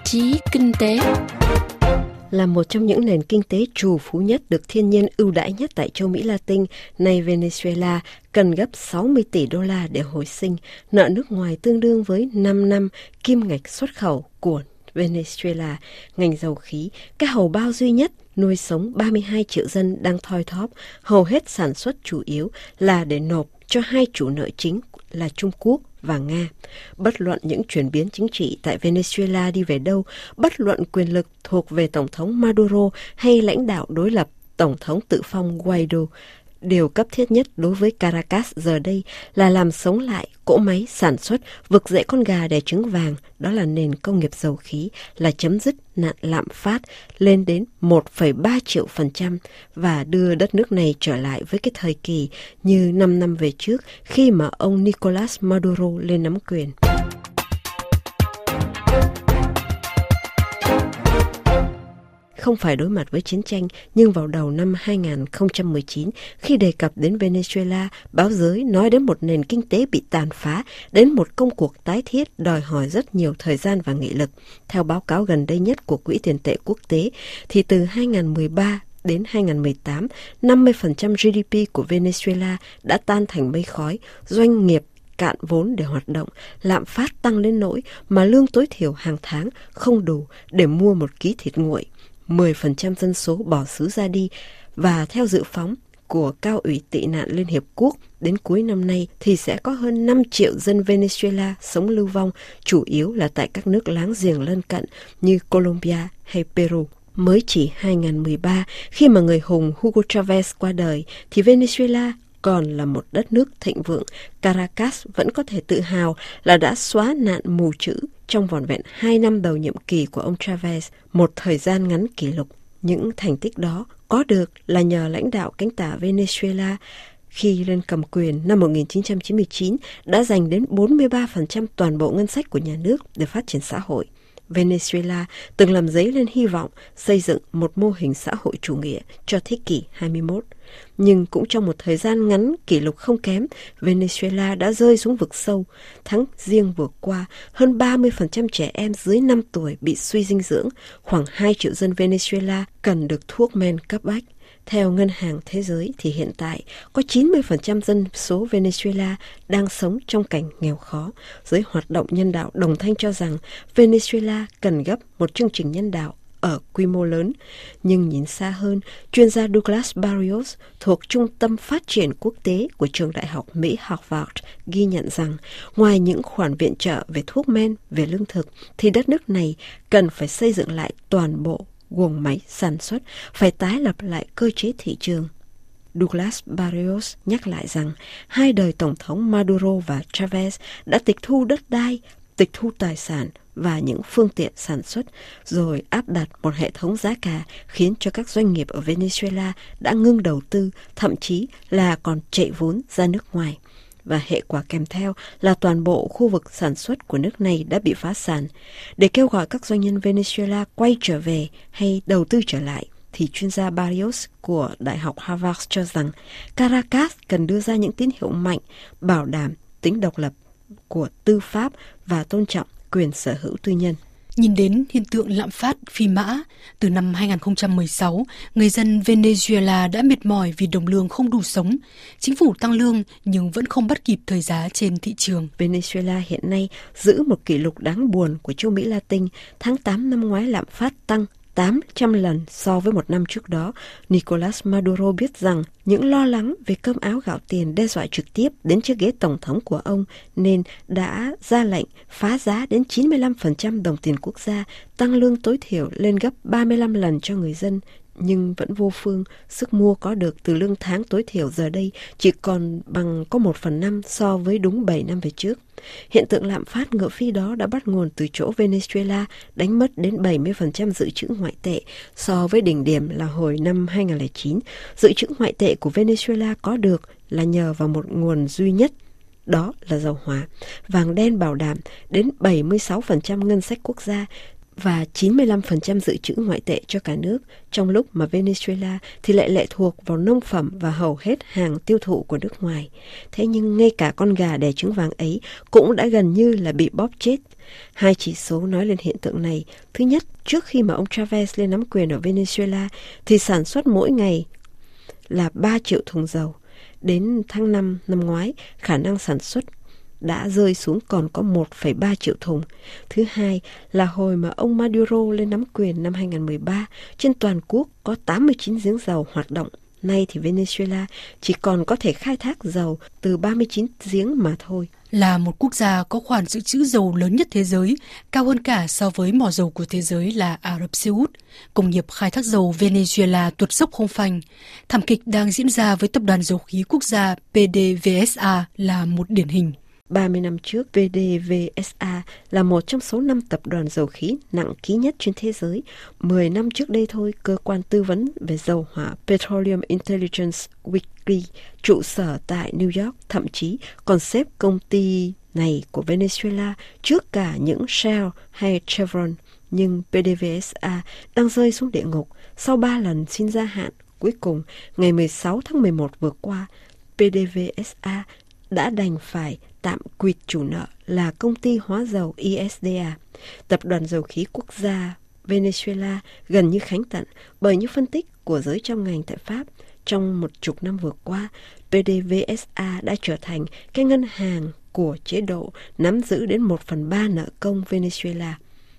chí kinh tế. Là một trong những nền kinh tế trù phú nhất, được thiên nhiên ưu đãi nhất tại châu Mỹ Latin, nay Venezuela cần gấp 60 tỷ đô la để hồi sinh, nợ nước ngoài tương đương với 5 năm kim ngạch xuất khẩu của Venezuela. Ngành dầu khí, cái hầu bao duy nhất, nuôi sống 32 triệu dân đang thoi thóp, hầu hết sản xuất chủ yếu là để nộp cho hai chủ nợ chính là Trung Quốc và Nga. Bất luận những chuyển biến chính trị tại Venezuela đi về đâu, bất luận quyền lực thuộc về Tổng thống Maduro hay lãnh đạo đối lập Tổng thống tự phong Guaido, điều cấp thiết nhất đối với Caracas giờ đây là làm sống lại cỗ máy sản xuất vực dậy con gà đẻ trứng vàng, đó là nền công nghiệp dầu khí, là chấm dứt nạn lạm phát lên đến 1,3 triệu % và đưa đất nước này trở lại với cái thời kỳ như 5 năm về trước khi mà ông Nicolas Maduro lên nắm quyền. Không phải đối mặt với chiến tranh, nhưng vào đầu năm 2019, khi đề cập đến Venezuela, báo giới nói đến một nền kinh tế bị tàn phá, đến một công cuộc tái thiết đòi hỏi rất nhiều thời gian và nghị lực. Theo báo cáo gần đây nhất của Quỹ tiền tệ quốc tế, thì từ 2013 đến 2018, 50% GDP của Venezuela đã tan thành mây khói, doanh nghiệp cạn vốn để hoạt động, lạm phát tăng đến nỗi mà lương tối thiểu hàng tháng không đủ để mua một ký thịt nguội. 10% dân số bỏ xứ ra đi, và theo dự phóng của Cao ủy tị nạn Liên Hiệp Quốc, đến cuối năm nay thì sẽ có hơn 5 triệu dân Venezuela sống lưu vong, chủ yếu là tại các nước láng giềng lân cận như Colombia hay Peru. Mới chỉ 2013, khi mà người hùng Hugo Chavez qua đời, thì Venezuela còn là một đất nước thịnh vượng. Caracas vẫn có thể tự hào là đã xóa nạn mù chữ trong vỏn vẹn 2 năm đầu nhiệm kỳ của ông Chavez, một thời gian ngắn kỷ lục. Những thành tích đó có được là nhờ lãnh đạo cánh tả Venezuela khi lên cầm quyền năm 1999 đã dành đến 43% toàn bộ ngân sách của nhà nước để phát triển xã hội. Venezuela từng làm dấy lên hy vọng xây dựng một mô hình xã hội chủ nghĩa cho thế kỷ 21. Nhưng cũng trong một thời gian ngắn kỷ lục không kém, Venezuela đã rơi xuống vực sâu. Tháng Giêng vừa qua, hơn 30% trẻ em dưới 5 tuổi bị suy dinh dưỡng. Khoảng 2 triệu dân Venezuela cần được thuốc men cấp bách. Theo Ngân hàng Thế giới thì hiện tại có 90% dân số Venezuela đang sống trong cảnh nghèo khó. Giới hoạt động nhân đạo đồng thanh cho rằng Venezuela cần gấp một chương trình nhân đạo ở quy mô lớn. Nhưng nhìn xa hơn, chuyên gia Douglas Barrios thuộc Trung tâm Phát triển Quốc tế của trường đại học Mỹ Harvard ghi nhận rằng ngoài những khoản viện trợ về thuốc men, về lương thực, thì đất nước này cần phải xây dựng lại toàn bộ guồng máy sản xuất, phải tái lập lại cơ chế thị trường. Douglas Barrios nhắc lại rằng hai đời Tổng thống Maduro và Chavez đã tịch thu đất đai, tịch thu tài sản và những phương tiện sản xuất, rồi áp đặt một hệ thống giá cả khiến cho các doanh nghiệp ở Venezuela đã ngưng đầu tư, thậm chí là còn chạy vốn ra nước ngoài. Và hệ quả kèm theo là toàn bộ khu vực sản xuất của nước này đã bị phá sản. Để kêu gọi các doanh nhân Venezuela quay trở về hay đầu tư trở lại, thì chuyên gia Barrios của Đại học Harvard cho rằng Caracas cần đưa ra những tín hiệu mạnh, bảo đảm tính độc lập của tư pháp và tôn trọng quyền sở hữu tư nhân. Nhìn đến hiện tượng lạm phát phi mã, từ năm 2016, người dân Venezuela đã mệt mỏi vì đồng lương không đủ sống. Chính phủ tăng lương nhưng vẫn không bắt kịp thời giá trên thị trường. Venezuela hiện nay giữ một kỷ lục đáng buồn của châu Mỹ Latin. Tháng 8 năm ngoái lạm phát tăng 800 lần so với một năm trước đó. Nicolas Maduro biết rằng những lo lắng về cơm áo gạo tiền đe dọa trực tiếp đến chiếc ghế tổng thống của ông, nên đã ra lệnh phá giá đến 95% đồng tiền quốc gia, tăng lương tối thiểu lên gấp 35 lần cho người dân. Nhưng vẫn vô phương, sức mua có được từ lương tháng tối thiểu giờ đây chỉ còn bằng có 1/5 so với đúng 7 năm về trước. Hiện tượng lạm phát ngựa phi đó đã bắt nguồn từ chỗ Venezuela đánh mất đến 70% dự trữ ngoại tệ so với đỉnh điểm là hồi năm 2009. Dự trữ ngoại tệ của Venezuela có được là nhờ vào một nguồn duy nhất, đó là dầu hỏa. Vàng đen bảo đảm đến 76% ngân sách quốc gia, và 95% dự trữ ngoại tệ cho cả nước, trong lúc mà Venezuela thì lại lệ thuộc vào nông phẩm và hầu hết hàng tiêu thụ của nước ngoài. Thế nhưng ngay cả con gà đẻ trứng vàng ấy cũng đã gần như là bị bóp chết. Hai chỉ số nói lên hiện tượng này. Thứ nhất, trước khi mà ông Chavez lên nắm quyền ở Venezuela thì sản xuất mỗi ngày là 3 triệu thùng dầu. Đến tháng 5 năm ngoái, khả năng sản xuất đã rơi xuống còn có 1,3 triệu thùng. Thứ hai là hồi mà ông Maduro lên nắm quyền năm 2013, trên toàn quốc có 89 giếng dầu hoạt động. Nay thì Venezuela chỉ còn có thể khai thác dầu từ 39 giếng mà thôi. Là một quốc gia có khoản dự trữ dầu lớn nhất thế giới, cao hơn cả so với mỏ dầu của thế giới là Ả Rập Xê Út, công nghiệp khai thác dầu Venezuela tuột dốc không phanh. Thảm kịch đang diễn ra với tập đoàn dầu khí quốc gia PDVSA là một điển hình. 30 năm trước, PDVSA là một trong số 5 tập đoàn dầu khí nặng ký nhất trên thế giới. 10 năm trước đây thôi, cơ quan tư vấn về dầu hỏa Petroleum Intelligence Weekly, trụ sở tại New York, thậm chí còn xếp công ty này của Venezuela trước cả những Shell hay Chevron. Nhưng PDVSA đang rơi xuống địa ngục sau 3 lần xin gia hạn. Cuối cùng, ngày 16 tháng 11 vừa qua, PDVSA đã đành phải tạm quỵt chủ nợ là công ty hóa dầu ISDA. Tập đoàn dầu khí quốc gia Venezuela gần như khánh tận, bởi những phân tích của giới trong ngành tại Pháp. Trong 10 năm vừa qua, PDVSA đã trở thành cái ngân hàng của chế độ nắm giữ đến 1/3 nợ công Venezuela.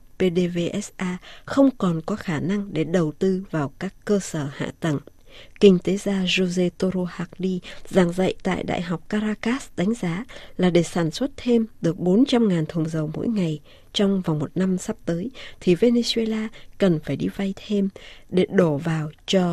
PDVSA không còn có khả năng để đầu tư vào các cơ sở hạ tầng. Kinh tế gia José Toro Hardy giảng dạy tại Đại học Caracas đánh giá là để sản xuất thêm được 400.000 thùng dầu mỗi ngày trong vòng 1 năm sắp tới, thì Venezuela cần phải đi vay thêm để đổ vào cho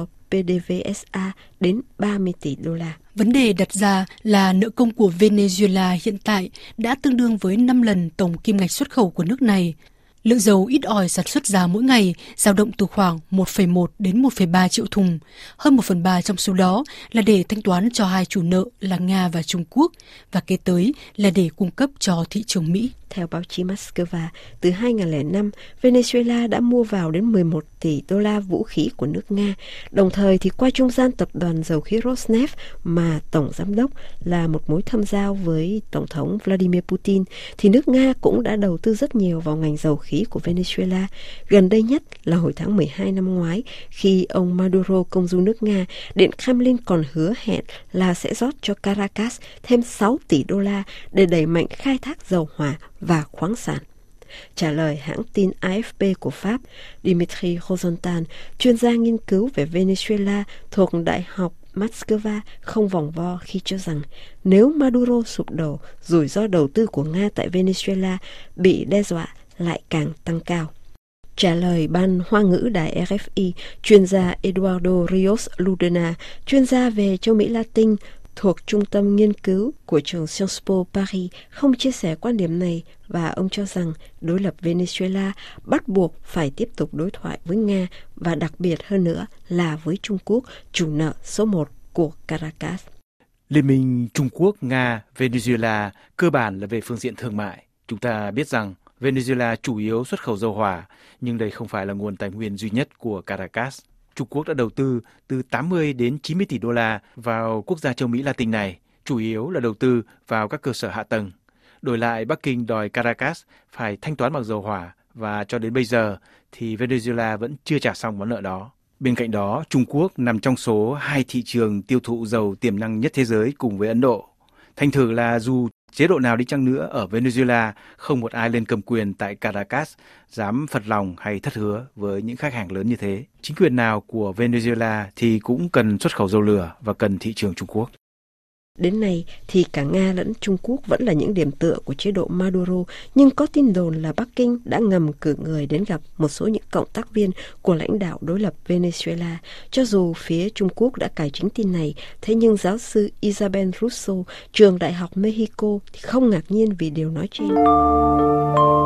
PDVSA đến 30 tỷ đô la. Vấn đề đặt ra là nợ công của Venezuela hiện tại đã tương đương với 5 lần tổng kim ngạch xuất khẩu của nước này. Lượng dầu ít ỏi sản xuất ra mỗi ngày dao động từ khoảng 1,1 đến 1,3 triệu thùng. Hơn 1/3 trong số đó là để thanh toán cho hai chủ nợ là Nga và Trung Quốc, và kế tới là để cung cấp cho thị trường Mỹ. Theo báo chí Moscow, từ 2005, Venezuela đã mua vào đến 11 tỷ đô la vũ khí của nước Nga. Đồng thời thì qua trung gian tập đoàn dầu khí Rosneft mà tổng giám đốc là một mối thâm giao với Tổng thống Vladimir Putin, thì nước Nga cũng đã đầu tư rất nhiều vào ngành dầu khí của Venezuela. Gần đây nhất là hồi tháng 12 năm ngoái, khi ông Maduro công du nước Nga, Điện Kremlin còn hứa hẹn là sẽ rót cho Caracas thêm 6 tỷ đô la để đẩy mạnh khai thác dầu hỏa và khoáng sản. Trả lời hãng tin AFP của Pháp, Dimitri Rosenthal, chuyên gia nghiên cứu về Venezuela thuộc Đại học Moscow, không vòng vo khi cho rằng nếu Maduro sụp đổ, rủi ro đầu tư của Nga tại Venezuela bị đe dọa lại càng tăng cao. Trả lời ban Hoa ngữ đài RFI, chuyên gia Eduardo Rios Ludena, chuyên gia về châu Mỹ Latin thuộc Trung tâm Nghiên cứu của trường Sciences Po Paris, không chia sẻ quan điểm này, và ông cho rằng đối lập Venezuela bắt buộc phải tiếp tục đối thoại với Nga và đặc biệt hơn nữa là với Trung Quốc, chủ nợ số 1 của Caracas. Liên minh Trung Quốc, Nga, Venezuela cơ bản là về phương diện thương mại. Chúng ta biết rằng Venezuela chủ yếu xuất khẩu dầu hỏa, nhưng đây không phải là nguồn tài nguyên duy nhất của Caracas. Trung Quốc đã đầu tư từ 80 đến 90 tỷ đô la vào quốc gia châu Mỹ Latin này, chủ yếu là đầu tư vào các cơ sở hạ tầng. Đổi lại, Bắc Kinh đòi Caracas phải thanh toán bằng dầu hỏa, và cho đến bây giờ thì Venezuela vẫn chưa trả xong món nợ đó. Bên cạnh đó, Trung Quốc nằm trong số 2 thị trường tiêu thụ dầu tiềm năng nhất thế giới cùng với Ấn Độ. Thành thử là dù chế độ nào đi chăng nữa ở Venezuela, không một ai lên cầm quyền tại Caracas dám phật lòng hay thất hứa với những khách hàng lớn như thế. Chính quyền nào của Venezuela thì cũng cần xuất khẩu dầu lửa và cần thị trường Trung Quốc. Đến nay thì cả Nga lẫn Trung Quốc vẫn là những điểm tựa của chế độ Maduro, nhưng có tin đồn là Bắc Kinh đã ngầm cử người đến gặp một số những cộng tác viên của lãnh đạo đối lập Venezuela. Cho dù phía Trung Quốc đã cải chính tin này, thế nhưng giáo sư Isabel Russo, trường Đại học Mexico thì không ngạc nhiên vì điều nói trên.